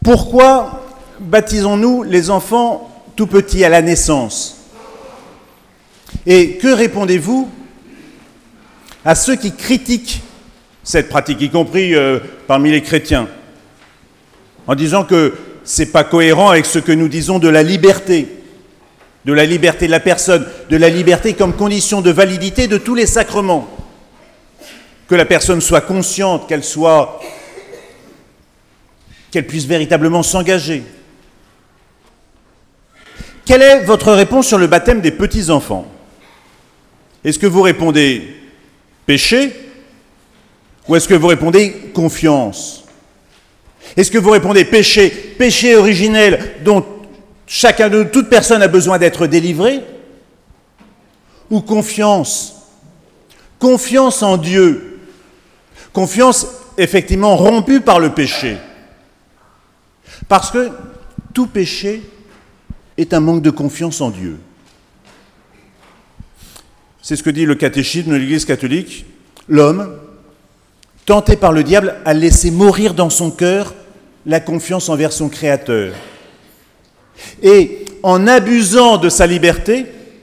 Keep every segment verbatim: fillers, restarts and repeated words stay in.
Pourquoi baptisons-nous les enfants tout petits à la naissance? Et que répondez-vous à ceux qui critiquent cette pratique, y compris euh, parmi les chrétiens, en disant que ce n'est pas cohérent avec ce que nous disons de la liberté, de la liberté de la personne, de la liberté comme condition de validité de tous les sacrements, que la personne soit consciente, qu'elle soit, qu'elle puisse véritablement s'engager. Quelle est votre réponse sur le baptême des petits-enfants? Est-ce que vous répondez péché ou est-ce que vous répondez confiance? Est-ce que vous répondez péché, péché originel dont chacun de nous, toute personne a besoin d'être délivrée? Ou confiance? Confiance en Dieu. Confiance effectivement rompue par le péché. Parce que tout péché est un manque de confiance en Dieu. C'est ce que dit le catéchisme de l'Église catholique. L'homme, tenté par le diable, a laissé mourir dans son cœur la confiance envers son Créateur. Et en abusant de sa liberté,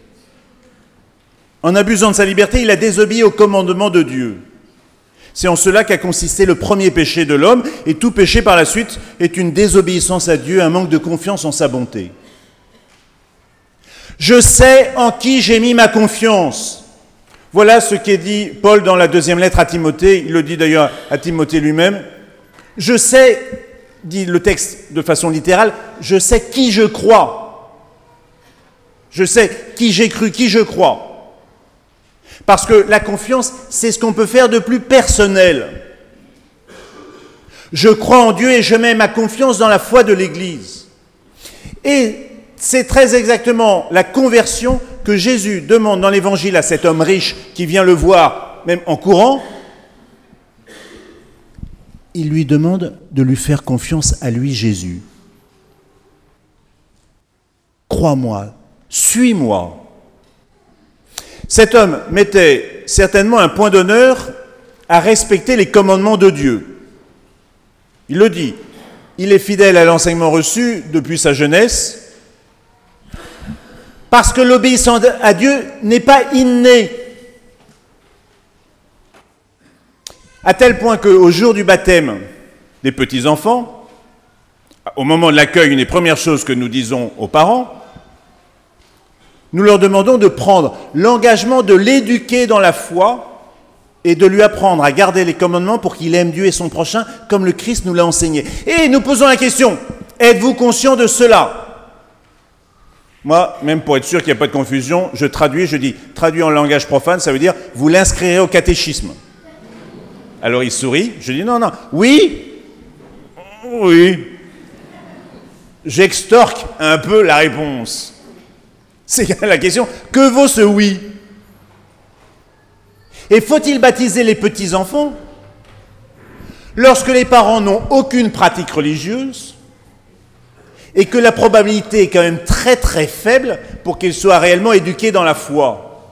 en abusant de sa liberté, il a désobéi au commandement de Dieu. C'est en cela qu'a consisté le premier péché de l'homme, et tout péché par la suite est une désobéissance à Dieu, un manque de confiance en sa bonté. Je sais en qui j'ai mis ma confiance. Voilà ce qu'est dit Paul dans la deuxième lettre à Timothée. Il le dit d'ailleurs à Timothée lui-même. Je sais, dit le texte de façon littérale, je sais qui je crois. Je sais qui j'ai cru, qui je crois. Parce que la confiance, c'est ce qu'on peut faire de plus personnel. Je crois en Dieu et je mets ma confiance dans la foi de l'Église. Et c'est très exactement la conversion que Jésus demande dans l'Évangile à cet homme riche qui vient le voir, même en courant. Il lui demande de lui faire confiance à lui, Jésus. Crois-moi, suis-moi. Cet homme mettait certainement un point d'honneur à respecter les commandements de Dieu. Il le dit, il est fidèle à l'enseignement reçu depuis sa jeunesse, parce que l'obéissance à Dieu n'est pas innée. À tel point qu'au jour du baptême des petits-enfants, au moment de l'accueil, une des premières choses que nous disons aux parents, nous leur demandons de prendre l'engagement de l'éduquer dans la foi et de lui apprendre à garder les commandements pour qu'il aime Dieu et son prochain comme le Christ nous l'a enseigné. Et nous posons la question, êtes-vous conscient de cela ? Moi, même pour être sûr qu'il n'y a pas de confusion, je traduis, je dis, traduit en langage profane, ça veut dire, vous l'inscrirez au catéchisme. Alors il sourit, je dis, non, non, oui, oui. J'extorque un peu la réponse. C'est la question, que vaut ce oui? Et faut-il baptiser les petits-enfants lorsque les parents n'ont aucune pratique religieuse et que la probabilité est quand même très très faible pour qu'ils soient réellement éduqués dans la foi?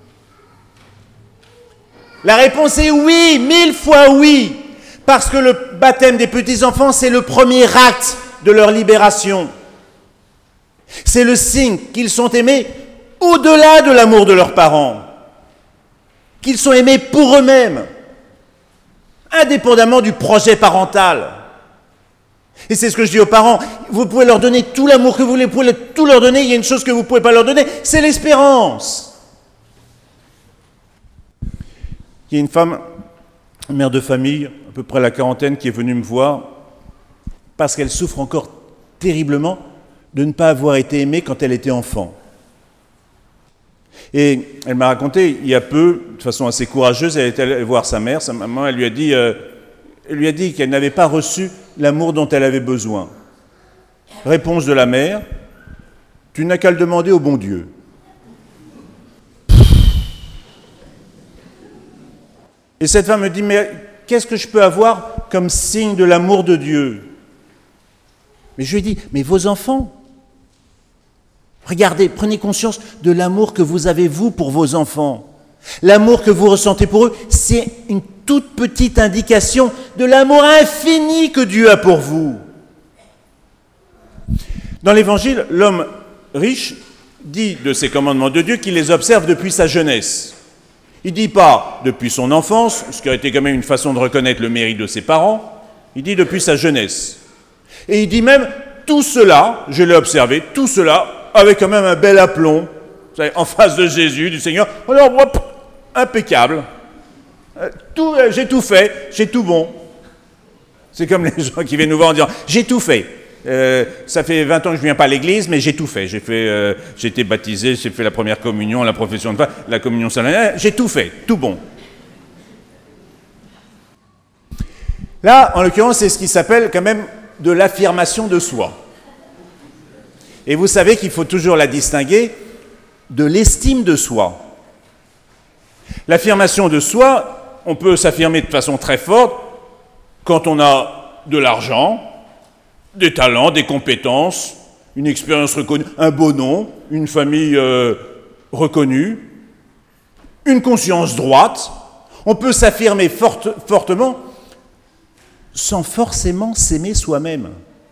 La réponse est oui, mille fois oui, parce que le baptême des petits-enfants, c'est le premier acte de leur libération. C'est le signe qu'ils sont aimés au-delà de l'amour de leurs parents, qu'ils sont aimés pour eux-mêmes, indépendamment du projet parental. Et c'est ce que je dis aux parents, vous pouvez leur donner tout l'amour que vous voulez, vous pouvez tout leur donner, il y a une chose que vous ne pouvez pas leur donner, c'est l'espérance. Il y a une femme, une mère de famille, à peu près la quarantaine, qui est venue me voir parce qu'elle souffre encore terriblement de ne pas avoir été aimée quand elle était enfant. Et elle m'a raconté, il y a peu, de façon assez courageuse, elle est allée voir sa mère, sa maman, elle lui a dit, euh, elle lui a dit qu'elle n'avait pas reçu l'amour dont elle avait besoin. Réponse de la mère, tu n'as qu'à le demander au bon Dieu. Et cette femme me dit, mais qu'est-ce que je peux avoir comme signe de l'amour de Dieu? Mais je lui ai dit, mais vos enfants, regardez, prenez conscience de l'amour que vous avez, vous, pour vos enfants. L'amour que vous ressentez pour eux, c'est une toute petite indication de l'amour infini que Dieu a pour vous. Dans l'Évangile, l'homme riche dit de ces commandements de Dieu qu'il les observe depuis sa jeunesse. Il ne dit pas depuis son enfance, ce qui a été quand même une façon de reconnaître le mérite de ses parents, il dit depuis sa jeunesse. Et il dit même, tout cela, je l'ai observé, tout cela avec quand même un bel aplomb, vous savez, en face de Jésus, du Seigneur, alors, hop, impeccable, tout, j'ai tout fait, j'ai tout bon. C'est comme les gens qui viennent nous voir en disant, j'ai tout fait. Euh, ça fait vingt ans que je ne viens pas à l'église, mais j'ai tout fait. J'ai fait, euh, j'ai été baptisé, j'ai fait la première communion, la profession de foi, la communion solennelle, j'ai tout fait, tout bon. Là, en l'occurrence, c'est ce qui s'appelle quand même de l'affirmation de soi. Et vous savez qu'il faut toujours la distinguer de l'estime de soi. L'affirmation de soi, on peut s'affirmer de façon très forte quand on a de l'argent, des talents, des compétences, une expérience reconnue, un beau nom, une famille euh, reconnue, une conscience droite. On peut s'affirmer forte, fortement sans forcément s'aimer soi-même,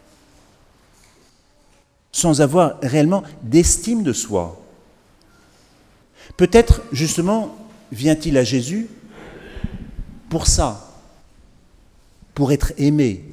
sans avoir réellement d'estime de soi. Peut-être, justement, vient-il à Jésus pour ça, pour être aimé.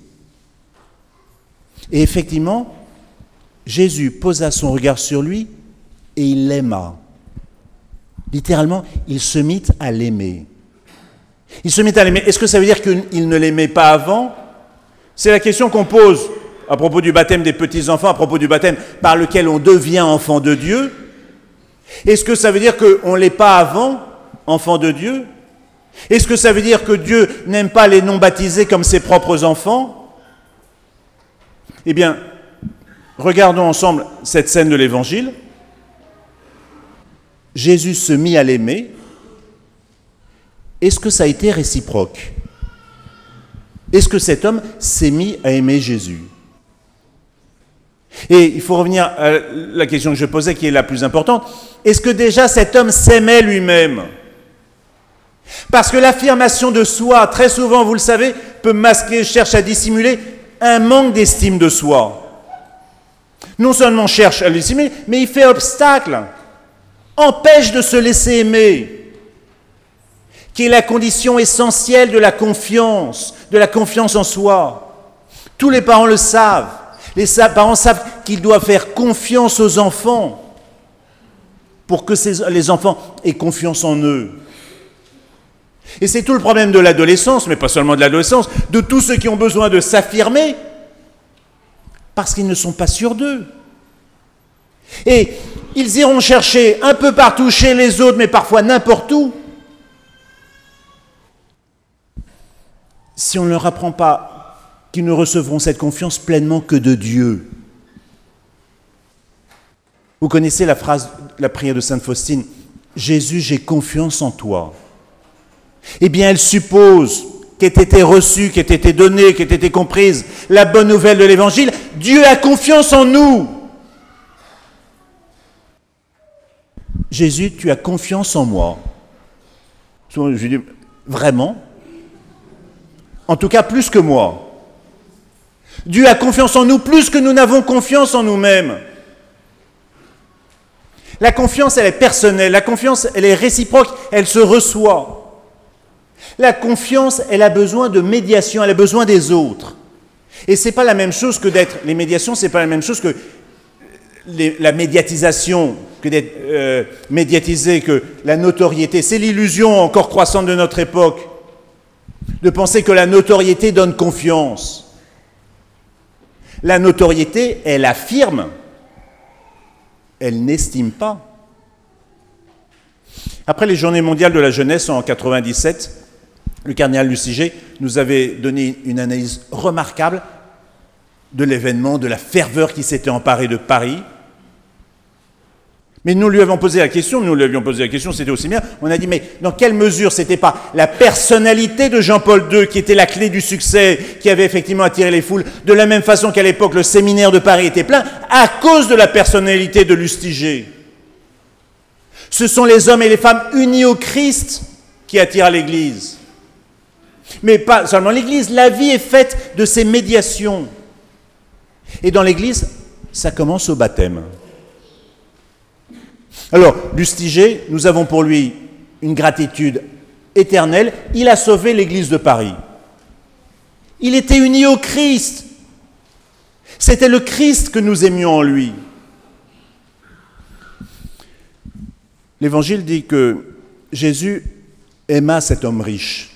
Et effectivement, Jésus posa son regard sur lui et il l'aima. Littéralement, il se mit à l'aimer. Il se mit à l'aimer. Est-ce que ça veut dire qu'il ne l'aimait pas avant ? C'est la question qu'on pose à propos du baptême des petits-enfants, à propos du baptême par lequel on devient enfant de Dieu. Est-ce que ça veut dire qu'on ne l'est pas avant, enfant de Dieu ? Est-ce que ça veut dire que Dieu n'aime pas les non-baptisés comme ses propres enfants ? Eh bien, regardons ensemble cette scène de l'Évangile. Jésus se mit à l'aimer. Est-ce que ça a été réciproque ? Est-ce que cet homme s'est mis à aimer Jésus ? Et il faut revenir à la question que je posais, qui est la plus importante. Est-ce que déjà cet homme s'aimait lui-même ? Parce que l'affirmation de soi, très souvent, vous le savez, peut masquer, cherche à dissimuler un manque d'estime de soi. Non seulement cherche à le dissimuler, mais il fait obstacle, empêche de se laisser aimer, qui est la condition essentielle de la confiance, de la confiance en soi. Tous les parents le savent. Les parents savent qu'ils doivent faire confiance aux enfants pour que ces, les enfants aient confiance en eux. Et c'est tout le problème de l'adolescence, mais pas seulement de l'adolescence, de tous ceux qui ont besoin de s'affirmer parce qu'ils ne sont pas sûrs d'eux. Et ils iront chercher un peu partout chez les autres, mais parfois n'importe où. Si on ne leur apprend pas qu'ils ne recevront cette confiance pleinement que de Dieu. Vous connaissez la phrase, la prière de Sainte Faustine, « Jésus, j'ai confiance en toi ». Eh bien, elle suppose qu'ait été reçue, qu'ait été donnée, qu'ait été comprise la bonne nouvelle de l'Évangile. Dieu a confiance en nous. Jésus, tu as confiance en moi. Je dis, vraiment ? En tout cas, plus que moi. Dieu a confiance en nous plus que nous n'avons confiance en nous-mêmes. La confiance, elle est personnelle. La confiance, elle est réciproque. Elle se reçoit. La confiance, elle a besoin de médiation, elle a besoin des autres. Et ce n'est pas la même chose que d'être... Les médiations, ce n'est pas la même chose que les, la médiatisation, que d'être euh, médiatisé, que la notoriété. C'est l'illusion encore croissante de notre époque, de penser que la notoriété donne confiance. La notoriété, elle affirme, elle n'estime pas. Après les Journées mondiales de la jeunesse en quatre-vingt-dix-sept, le cardinal Lustiger nous avait donné une analyse remarquable de l'événement, de la ferveur qui s'était emparée de Paris. Mais nous lui avons posé la question, nous lui avions posé la question, c'était aussi bien, on a dit, mais dans quelle mesure c'était pas la personnalité de Jean-Paul deux qui était la clé du succès, qui avait effectivement attiré les foules, de la même façon qu'à l'époque le séminaire de Paris était plein, à cause de la personnalité de Lustiger. Ce sont les hommes et les femmes unis au Christ qui attirent l'Église. Mais pas seulement l'Église, la vie est faite de ces médiations. Et dans l'Église, ça commence au baptême. Alors, Lustiger, nous avons pour lui une gratitude éternelle. Il a sauvé l'Église de Paris. Il était uni au Christ. C'était le Christ que nous aimions en lui. L'Évangile dit que Jésus aima cet homme riche.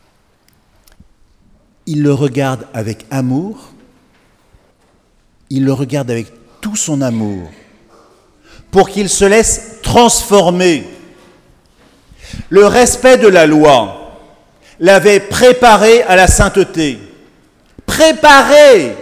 Il le regarde avec amour, il le regarde avec tout son amour, pour qu'il se laisse transformer. Le respect de la loi l'avait préparé à la sainteté. Préparé!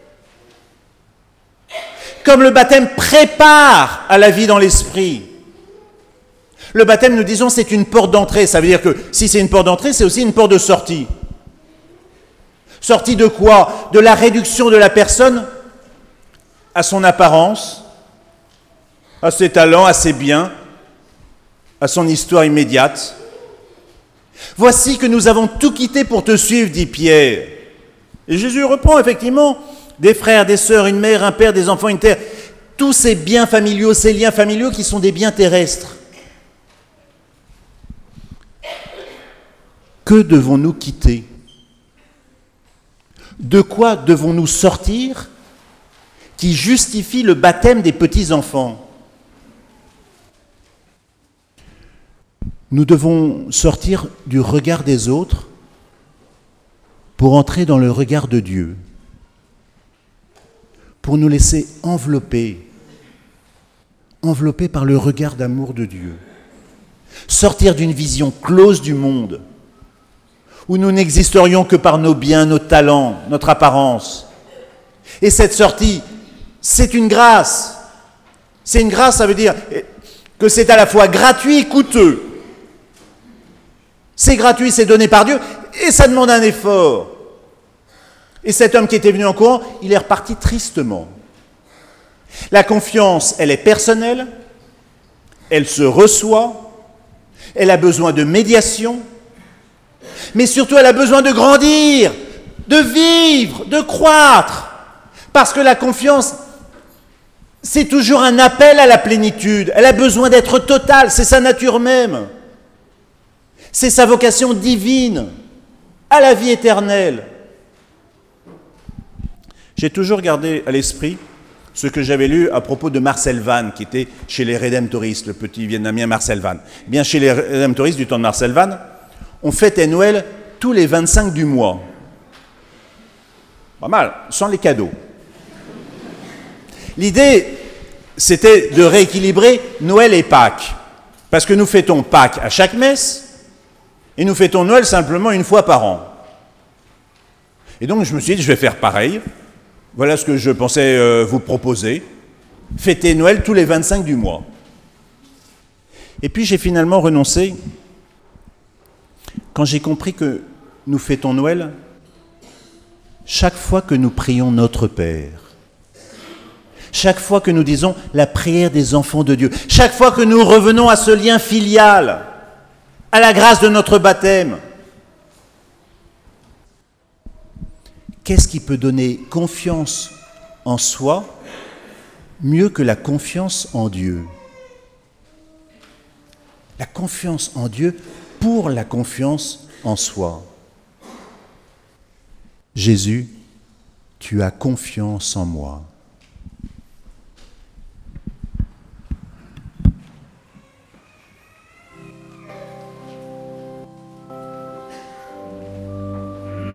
Comme le baptême prépare à la vie dans l'esprit. Le baptême, nous disons, c'est une porte d'entrée. Ça veut dire que si c'est une porte d'entrée, c'est aussi une porte de sortie. Sortie de quoi? De la réduction de la personne à son apparence, à ses talents, à ses biens, à son histoire immédiate. Voici que nous avons tout quitté pour te suivre, dit Pierre. Et Jésus reprend effectivement des frères, des sœurs, une mère, un père, des enfants, une terre. Tous ces biens familiaux, ces liens familiaux qui sont des biens terrestres. Que devons-nous quitter? De quoi devons-nous sortir qui justifie le baptême des petits-enfants? Nous devons sortir du regard des autres pour entrer dans le regard de Dieu, pour nous laisser envelopper, envelopper par le regard d'amour de Dieu. Sortir d'une vision close du monde, où nous n'existerions que par nos biens, nos talents, notre apparence. Et cette sortie, c'est une grâce. C'est une grâce, ça veut dire que c'est à la fois gratuit et coûteux. C'est gratuit, c'est donné par Dieu, et ça demande un effort. Et cet homme qui était venu en courant, il est reparti tristement. La confiance, elle est personnelle, elle se reçoit, elle a besoin de médiation, mais surtout elle a besoin de grandir, de vivre, de croître. Parce que la confiance, c'est toujours un appel à la plénitude. Elle a besoin d'être totale, c'est sa nature même. C'est sa vocation divine, à la vie éternelle. J'ai toujours gardé à l'esprit ce que j'avais lu à propos de Marcel Vann, qui était chez les Rédemptoristes, le petit Vietnamien Marcel Vann. Eh bien, chez les Rédemptoristes du temps de Marcel Vann, on fêtait Noël tous les vingt-cinq du mois. Pas mal, sans les cadeaux. L'idée, c'était de rééquilibrer Noël et Pâques. Parce que nous fêtons Pâques à chaque messe, et nous fêtons Noël simplement une fois par an. Et donc je me suis dit, je vais faire pareil. Voilà ce que je pensais euh, vous proposer. Fêter Noël tous les vingt-cinq du mois. Et puis j'ai finalement renoncé quand j'ai compris que nous fêtons Noël chaque fois que nous prions notre Père. Chaque fois que nous disons la prière des enfants de Dieu. Chaque fois que nous revenons à ce lien filial, à la grâce de notre baptême. Qu'est-ce qui peut donner confiance en soi mieux que la confiance en Dieu? La confiance en Dieu pour la confiance en soi. Jésus, tu as confiance en moi.